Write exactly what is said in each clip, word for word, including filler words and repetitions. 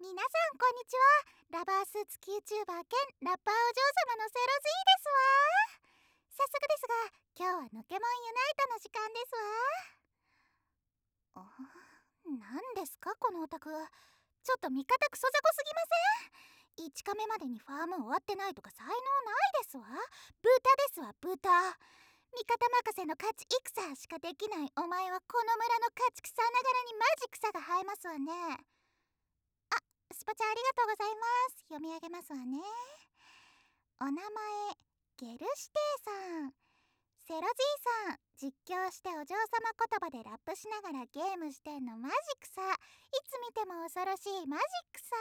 皆さんこんにちは。ラバースーツ YouTuber 兼ラッパーお嬢様のセロズイですわ。早速ですが、今日はのけもんユナイトの時間ですわ。あ、何ですかこのオタク。ちょっと味方クソ雑魚すぎません？いちカメまでにファーム終わってないとか才能ないですわ。豚ですわ、豚。味方任せの勝ち戦しかできないお前はこの村の勝ち草ながらにマジ草が生えますわね。あ、スパチャありがとうございます。読み上げますわね。お名前ゲルシテイさん。セロジーさん、実況してお嬢様言葉でラップしながらゲームしてんのマジ草。いつ見ても恐ろしいマジクさ。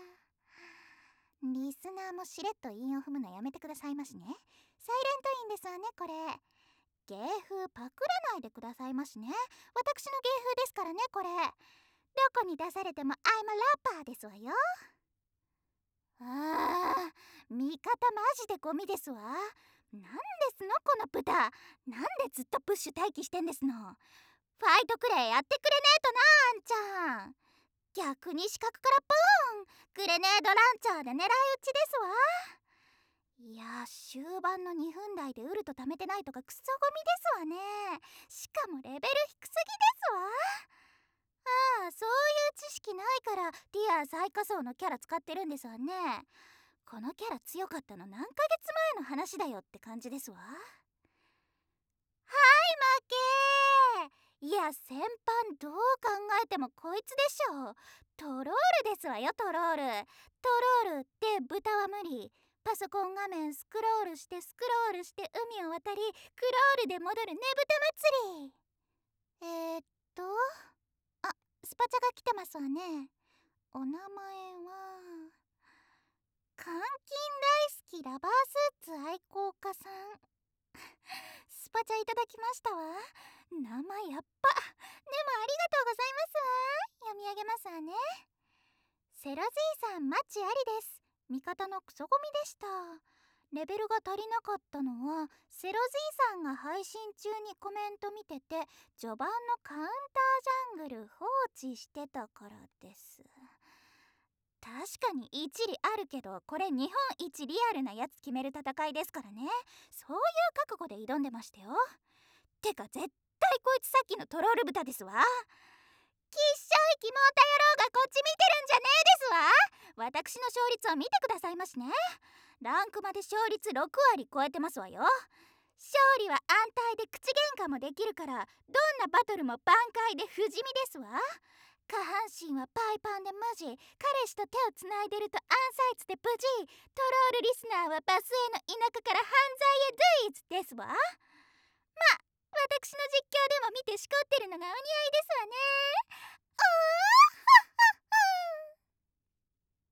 リスナーもしれっと韻を踏むのやめてくださいましね。サイレントインですわねこれ。芸風パクらないでくださいましね。私の芸風ですからねこれ。どこに出されても I'm a rapper ですわよ。あー、味方マジでゴミですわ。なんですのこの豚。なんでずっとプッシュ待機してんですの。ファイトくらいやってくれねえとな、あんちゃん。逆に死角からポーン、グレネードランチャーで狙い撃ちですわ。いや、終盤のにふん台でウルト貯めてないとかクソゴミですわね。しかもレベル低すぎですわ。ああ、そういう知識ないからティア最下層のキャラ使ってるんですわね。このキャラ強かったの何ヶ月前の話だよって感じですわ。はい負けー。いや先般どう考えてもこいつでしょ。トロールですわよトロール。トロールって豚は無理。パソコン画面スクロールしてスクロールして海を渡りクロールで戻るねぶた祭り。えー、っとあ、スパチャが来てますわね。お名前は監禁大好きラバースーツ愛好家さん。スパチャいただきましたわ。名前やっぱ。でもありがとうございますわ。読み上げますわね。セロジーさんマッチありです。味方のクソゴミでした。レベルが足りなかったのはセロジーさんが配信中にコメント見てて序盤のカウンタージャングル放置してたからです。確かに一理あるけどこれ日本一リアルなやつ決める戦いですからね。そういう覚悟で挑んでましたよ。てか絶対こいつさっきのトロール豚ですわ。きっしょいキモータ野郎がこっち見てるんじゃねえですわ。私の勝率を見てくださいましね。ランクまで勝率ろくわり超えてますわよ。勝利は安泰で口喧嘩もできるからどんなバトルも挽回で不死身ですわ。下半身はパイパンで無地、彼氏と手をつないでるとアンサイツで無事、トロールリスナーはバスへの田舎から犯罪へドゥイズですわ。まあ私の実況でも見てしこってるのがお似合いですわね。